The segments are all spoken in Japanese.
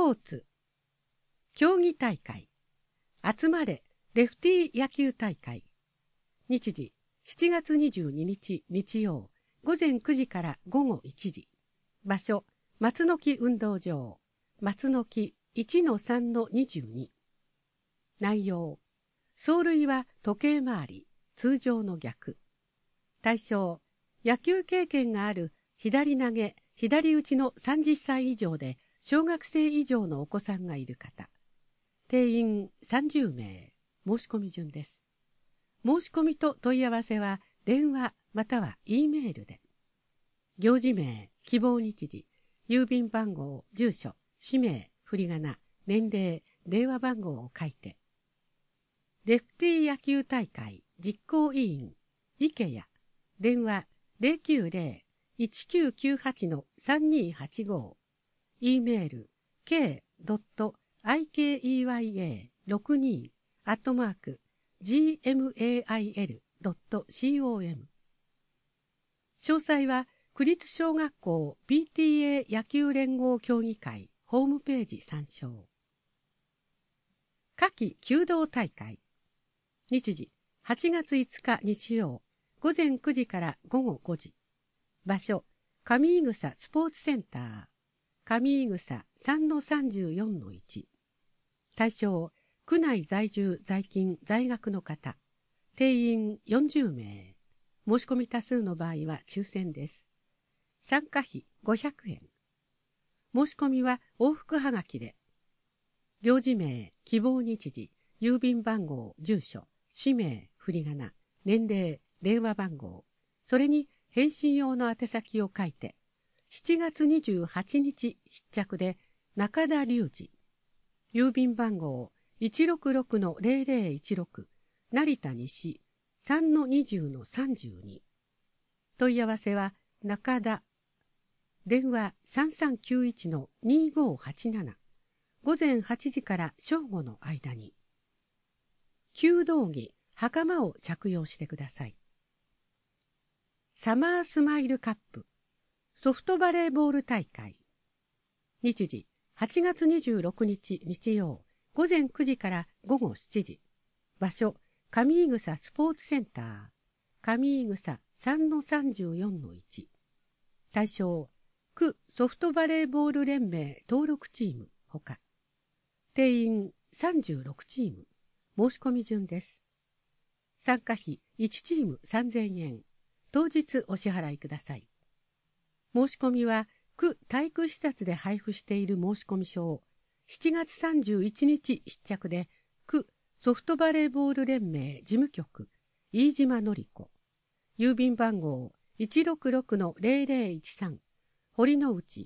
ポーツ競技大会集まれレフティ野球大会。日時7月22日日曜午前9時から午後1時。場所松の木運動場松の木 1-3-22。内容走塁は時計回り通常の逆。対象野球経験がある左投げ左打ちの30歳以上で小学生以上のお子さんがいる方。定員30名。申し込み順です。申し込みと問い合わせは電話または E メールで。行事名、希望日時、郵便番号、住所、氏名、振り仮名、年齢、電話番号を書いて。レフティ野球大会実行委員、池谷、電話 090-1998-3285、E メール、k.ikea62@gmail.com。詳細は区立小学校 PTA 野球連合協議会ホームページ参照。夏季弓道大会。日時8月5日日曜午前9時から午後5時。場所上井草スポーツセンター上井草 3-34-1。対象区内在住在勤在学の方。定員40名。申し込み多数の場合は抽選です。参加費500円。申し込みは往復はがきで。行事名、希望日時、郵便番号、住所、氏名、振り仮名、年齢、電話番号、それに返信用の宛先を書いて、7月28日必着で中田隆二。郵便番号 166-0016 成田西 3-20-32。問い合わせは中田。電話 3391-2587。午前8時から正午の間に。弓道着、袴を着用してください。サマースマイルカップソフトバレーボール大会。日時8月26日日曜午前9時から午後7時。場所上井草スポーツセンター上井草 3-34-1。対象区ソフトバレーボール連盟登録チームほか。定員36チーム。申し込み順です。参加費1チーム3000円。当日お支払いください。申し込みは区体育施設で配布している申込書を7月31日必着で区ソフトバレーボール連盟事務局飯島典子。郵便番号 166-0013 堀之内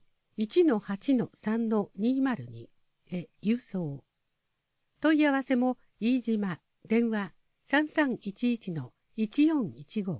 1-8-3-202 へ郵送。問い合わせも飯島電話 3311-1415。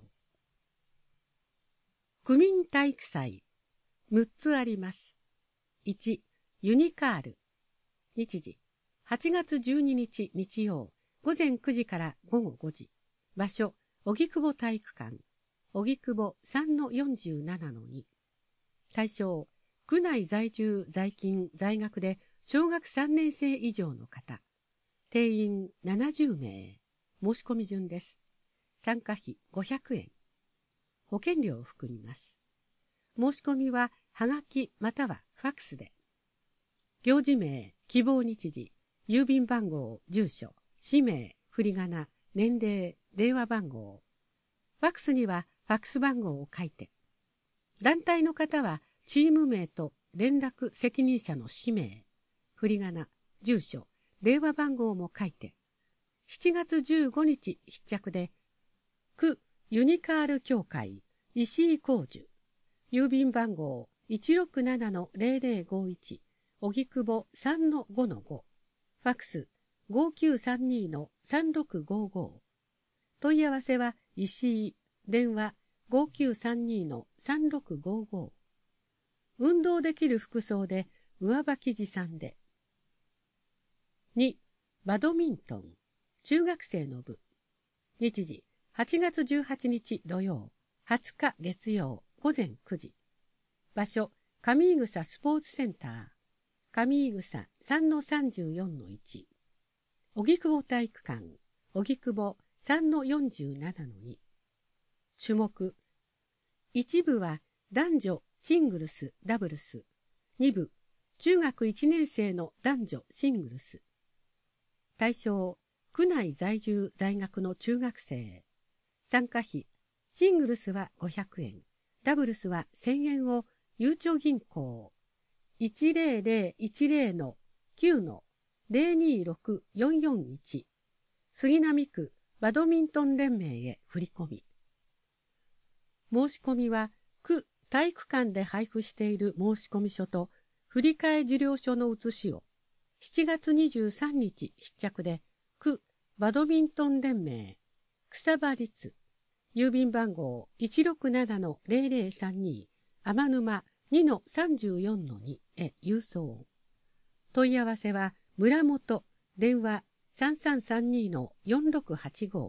区民体育祭6つあります。1、ユニカール。日時8月12日日曜午前9時から午後5時。場所荻窪体育館荻窪 3-47-2。対象区内在住在勤在学で小学3年生以上の方。定員70名。申し込み順です。参加費500円。保険料を含みます。申し込みははがきまたはファックスで。行事名、希望日時、郵便番号、住所、氏名、振り仮名、年齢、電話番号。ファックスにはファックス番号を書いて。団体の方はチーム名と連絡責任者の氏名、振り仮名、住所、電話番号も書いて。7月15日必着で、区ユニカール協会石井光樹。郵便番号 167-0051 荻窪 3-5-5。ファックス 5932-3655。問い合わせは石井電話 5932-3655。運動できる服装で上履き持参で。2、バドミントン中学生の部。日時8月18日土曜20日月曜午前9時。場所上井草スポーツセンター上井草 3-34-1。荻窪体育館、荻窪 3-47-2。種目。1部は男女シングルス、ダブルス。2部、中学1年生の男女シングルス。対象、区内在住在学の中学生。参加費、シングルスは500円、ダブルスは1000円をゆうちょ銀行 100-1-9-026-441 杉並区バドミントン連盟へ振り込み。申し込みは区体育館で配布している申込書と振替受領書の写しを7月23日必着で区バドミントン連盟草場率郵便番号 167-0032 天沼 2-34-2 へ郵送。問い合わせは村本電話 3332-4685。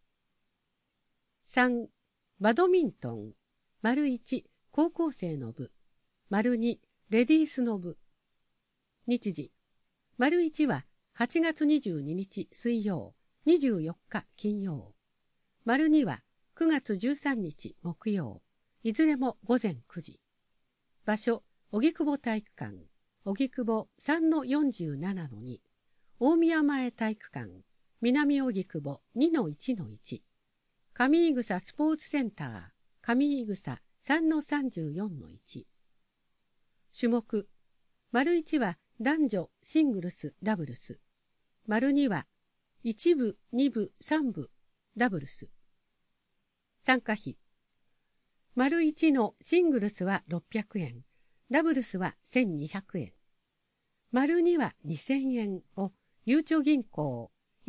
3. バドミントン ① 高校生の部 ② レディースの部。日時 ① は8月22日水曜24日金曜。②は9月13日木曜。いずれも午前9時。場所、荻窪体育館、荻窪 3-47-2。大宮前体育館、南荻窪 2-1-1。上井草スポーツセンター、上井草 3-34-1。種目、①は男女シングルスダブルス。②は1部、2部、3部ダブルス。参加費。①のシングルスは600円、ダブルスは1200円。②は2000円をゆうちょ銀行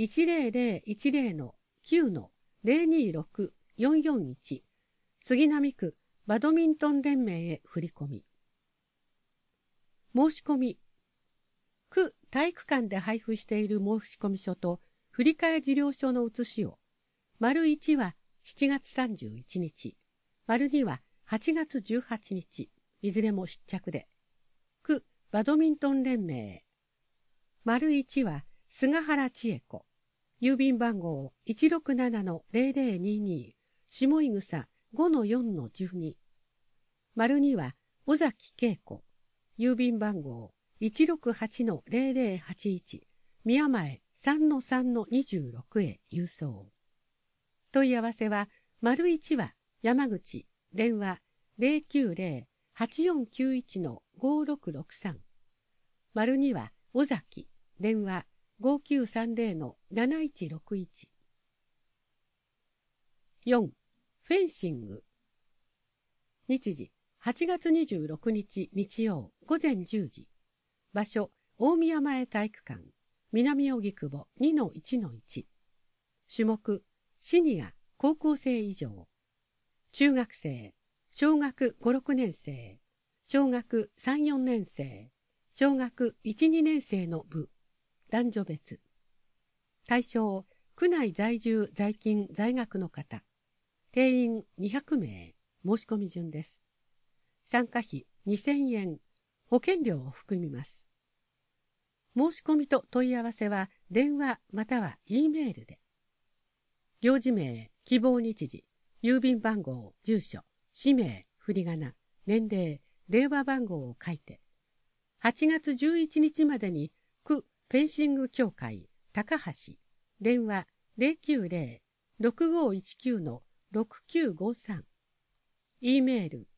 100-1-9-026-441 杉並区バドミントン連盟へ振り込み。申し込み。区体育館で配布している申込書と振替受領書の写しを①は7月31日、②は8月18日、いずれも必着で、区バドミントン連盟。①は菅原千恵子、郵便番号 167-0022 下井草 5-4-12。②は尾崎恵子、郵便番号 168-0081 宮前 3-3-26 へ郵送。問い合わせは①は山口電話 090-8491-5663。②は尾崎電話 5930-7161。4. フェンシング。日時8月26日日曜午前10時。場所大宮前体育館南荻窪 2-1-1。種目シニア高校生以上。中学生、小学5、6年生、小学3、4年生、小学1、2年生の部、男女別。対象、区内在住在勤在学の方。定員200名、申し込み順です。参加費2000円、保険料を含みます。申し込みと問い合わせは電話または E メールで。領事名、希望日時、郵便番号、住所、氏名、振り仮名、年齢、電話番号を書いて、8月11日までに区フェンシング協会高橋、電話 090-6519-6953。E メール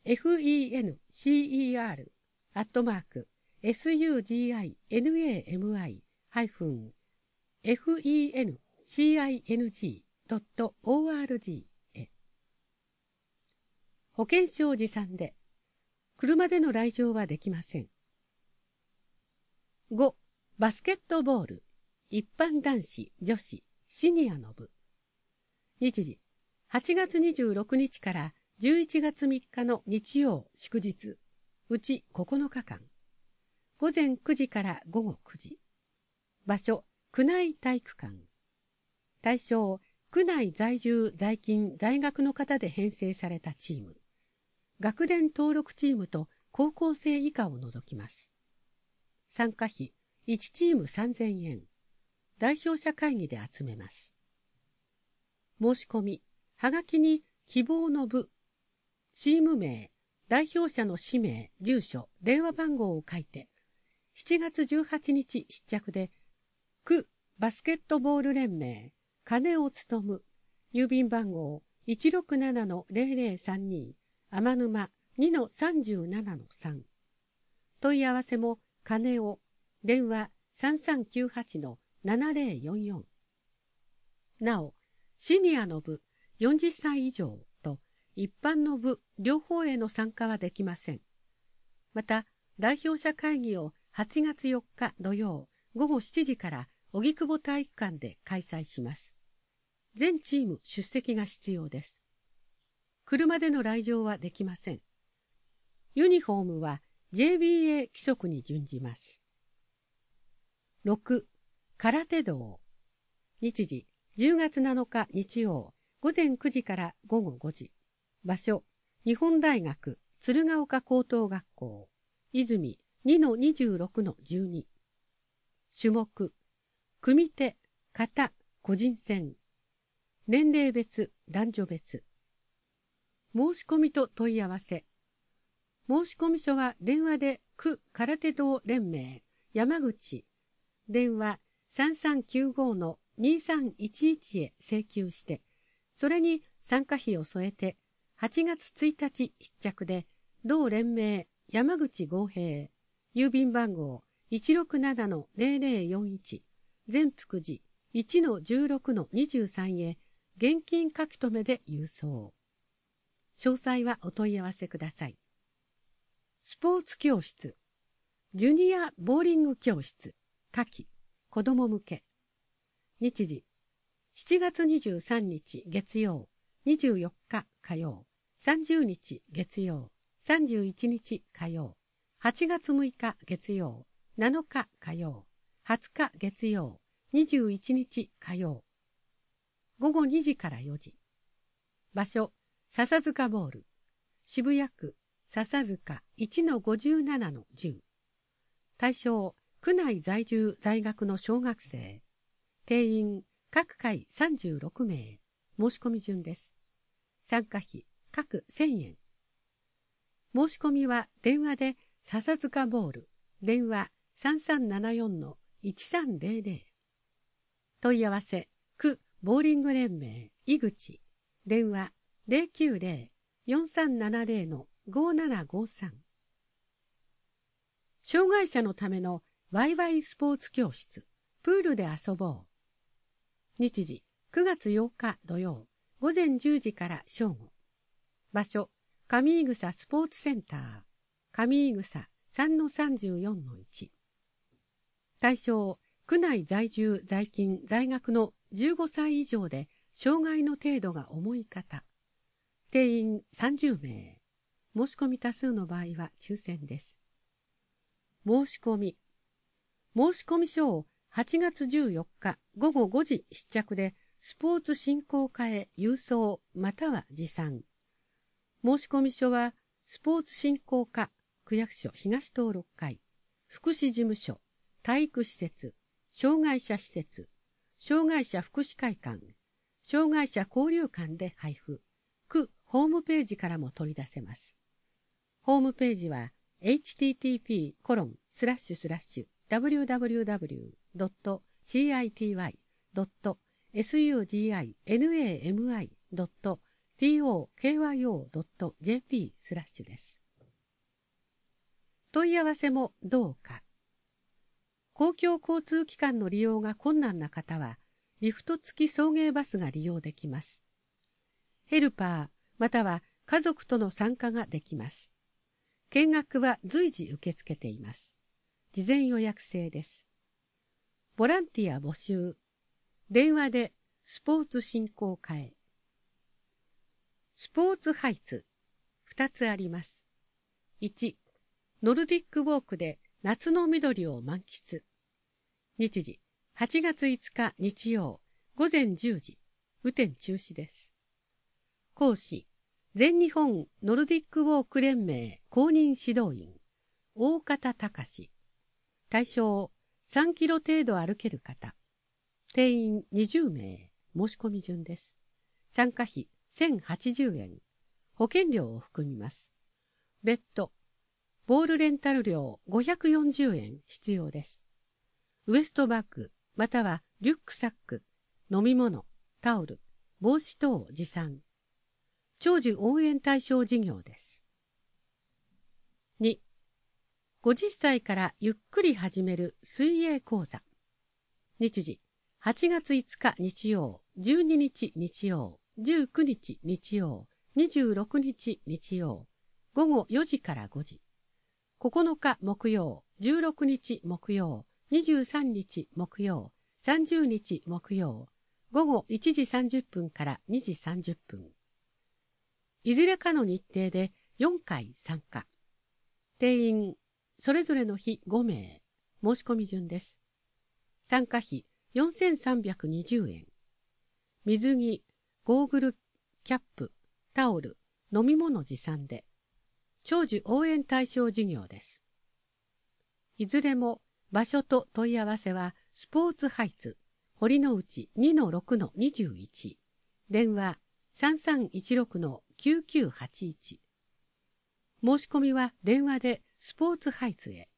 fencing-fencing.org へ。保険証持参で、車での来場はできません。5. バスケットボール、一般男子、女子、シニアの部。日時、8月26日から11月3日の日曜、祝日、うち9日間。午前9時から午後9時。場所、区内体育館。対象、区内在住在勤在学の方で編成されたチーム。学年登録チームと高校生以下を除きます。 参加費1チーム3000円。代表者会議で集めます。申し込み、はがきに希望の部、チーム名、代表者の氏名、住所、電話番号を書いて、7月18日必着で、区バスケットボール連盟、金を務む、郵便番号 167-0032、天沼 2-37-3。問い合わせも金を、電話 3398-7044。なお、シニアの部40歳以上と一般の部両方への参加はできません。また、代表者会議を8月4日土曜午後7時から荻窪体育館で開催します。全チーム出席が必要です。車での来場はできません。ユニフォームは JBA 規則に準じます。6. 空手道。日時10月7日日曜午前9時から午後5時。場所日本大学鶴岡高等学校泉 2-26-12。種目組手、形、個人戦。年齢別、男女別。申し込みと問い合わせ。申込書は電話で区空手道連盟山口電話 3395-2311 へ請求して、それに参加費を添えて8月1日必着で同連盟山口豪平郵便番号 167-0041 善福寺 1-16-23 へ現金書き留めで郵送。詳細はお問い合わせください。スポーツ教室、ジュニアボーリング教室、夏季、子供向け。日時、7月23日月曜、24日火曜、30日月曜、31日火曜、8月6日月曜、7日火曜、20日月曜、21日火曜。午後2時から4時。場所、笹塚ボール。渋谷区、笹塚 1-57-10。対象、区内在住在学の小学生。定員、各回36名。申し込み順です。参加費、各1000円。申し込みは電話で笹塚ボール。電話 3374-1300。問い合わせ、区ボーリング連盟、井口。電話 090-4370-5753。障害者のためのワイワイスポーツ教室、プールで遊ぼう。日時、9月8日土曜、午前10時から正午。場所、上井草スポーツセンター、上井草 3-34-1。対象、区内在住在勤在学の15歳以上で障害の程度が重い方。定員30名。申し込み多数の場合は抽選です。申し込み書を8月14日午後5時必着でスポーツ振興課へ郵送または持参。申込書はスポーツ振興課区役所東登録会福祉事務所体育施設障害者施設障害者福祉会館障害者交流館で配布。区ホームページからも取り出せます。ホームページは http://www.citynami.tokyo.jp/ です。問い合わせもどうか。公共交通機関の利用が困難な方は、リフト付き送迎バスが利用できます。ヘルパーまたは家族との参加ができます。見学は随時受け付けています。事前予約制です。ボランティア募集。電話でスポーツ振興課へ。スポーツハイツ。2つあります。1、ノルディックウォークで夏の緑を満喫。日時、8月5日日曜、午前10時、雨天中止です。講師、全日本ノルディックウォーク連盟公認指導員、大方隆。 対象3キロ程度歩ける方。定員20名。申し込み順です。参加費1080円。保険料を含みます。別途、ボールレンタル料540円必要です。ウエストバッグ、またはリュックサック、飲み物、タオル、帽子等持参。長寿応援対象事業です。2、50歳からゆっくり始める水泳講座。日時、8月5日日曜、12日日曜、19日日曜、26日日曜、午後4時から5時。9日木曜、16日木曜、23日木曜、30日木曜、午後1時30分から2時30分。いずれかの日程で4回参加。定員、それぞれの日5名。申し込み順です。参加費4320円。水着、ゴーグル、キャップ、タオル、飲み物持参で。長寿応援対象事業です。いずれも場所と問い合わせはスポーツハイツ堀之内 2-6-21 電話 3316-9981 申し込みは電話でスポーツハイツへ。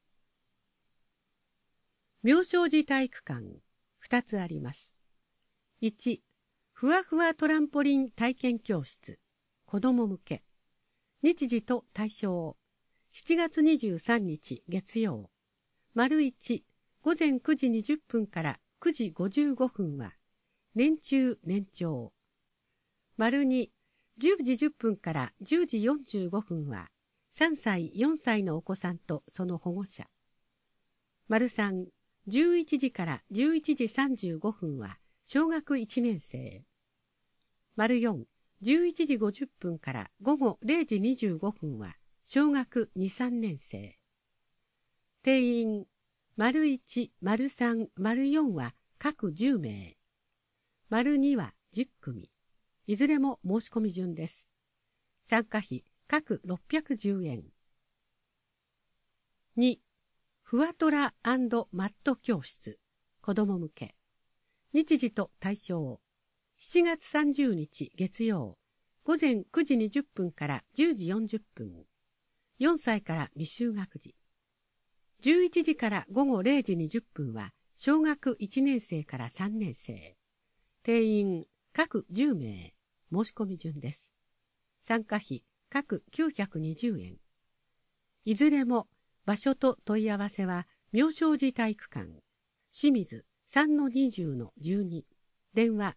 妙正寺体育館2つあります。1、ふわふわトランポリン体験教室子ども向け。日時と対象7月23日月曜。丸1、午前9時20分から9時55分は年中年長。丸2、10時10分から10時45分は3歳4歳のお子さんとその保護者。丸3、11時から11時35分は小学1年生。丸4、11時50分から午後0時25分は小学2、3年生。定員、丸1、丸3、丸4は各10名。丸2は10組。いずれも申し込み順です。参加費各610円。2、ふわトラ&マット教室子ども向け。日時と対象7月30日月曜。午前9時20分から10時40分。4歳から未就学児。11時から午後0時20分は小学1年生から3年生。定員各10名。申し込み順です。参加費各920円。いずれも場所と問い合わせは妙正寺体育館清水 3-20-12 電話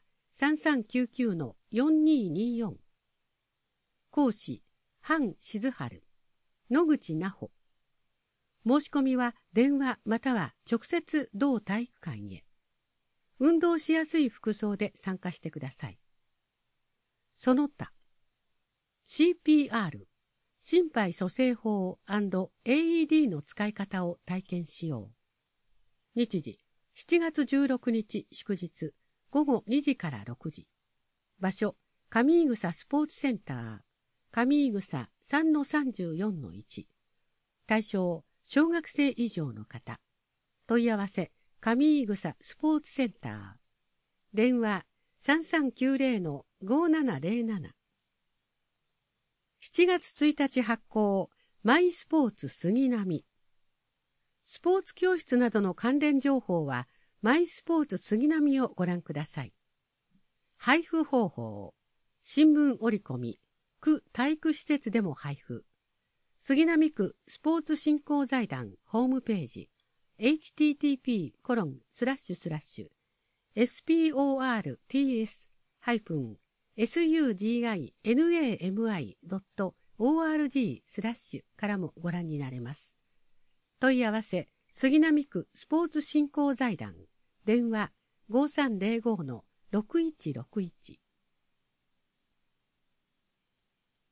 3399-4224 講師韓静春野口奈穂。申し込みは電話または直接同体育館へ。運動しやすい服装で参加してください。その他 CPR 心肺蘇生法 &AED の使い方を体験しよう。日時7月16日祝日午後2時から6時。場所上井草スポーツセンター上井草 3-34-1。対象小学生以上の方。問い合わせ上井草スポーツセンター電話 3390-5707。7月1日発行マイスポーツ杉並。スポーツ教室などの関連情報はマイスポーツ杉並をご覧ください。配布方法新聞折り込み区体育施設でも配布。杉並区スポーツ振興財団ホームページ https://sports-suginami.org/ からもご覧になれます。問い合わせ杉並区スポーツ振興財団電話 5305-6161